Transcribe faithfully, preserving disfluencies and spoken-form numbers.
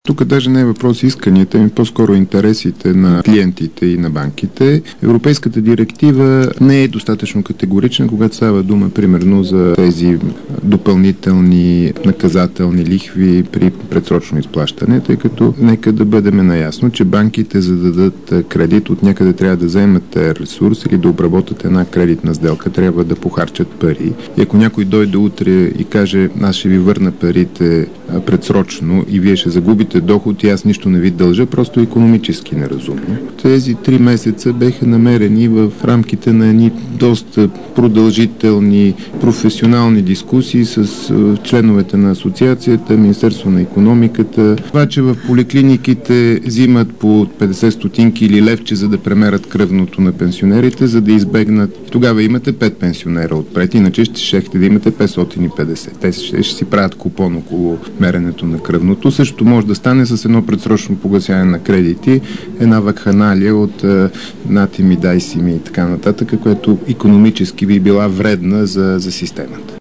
Тук даже не е въпрос исканията, ми по-скоро интересите на клиентите и на банките. Европейската директива не е достатъчно категорична, когато става дума, примерно, за тези допълнителни наказателни лихви при предсрочно изплащане, тъй като нека да бъдем наясно, че банките, за да дадат кредит, от някъде трябва да вземат ресурс или да обработят една кредитна сделка, трябва да похарчат пари. И ако някой дойде утре и каже, аз ще ви върна парите предсрочно и вие ще загубите доход и аз нищо не ви дължа, просто икономически неразумно. Тези три месеца беха намерени в рамките на едни доста продължителни професионални дискусии с членовете на асоциацията, Министерство на икономиката. Това, че в поликлиниките взимат по петдесет стотинки или левче, за да премерят кръвното на пенсионерите, за да избегнат. Тогава имате пет пенсионера отпред, иначе ще щехте да имате петстотин и петдесет. Те ще, ще си правят купон около меренето на кръвното. Също може да стане с едно предсрочно погасяване на кредити, една вакханалия от е, нати ми, дай си ми и така нататък, което икономически би била вредна за, за системата.